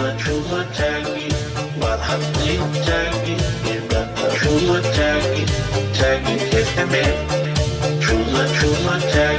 Chula taggy, while hunting taggy, in the Chula taggy, taggy hit him in. Chula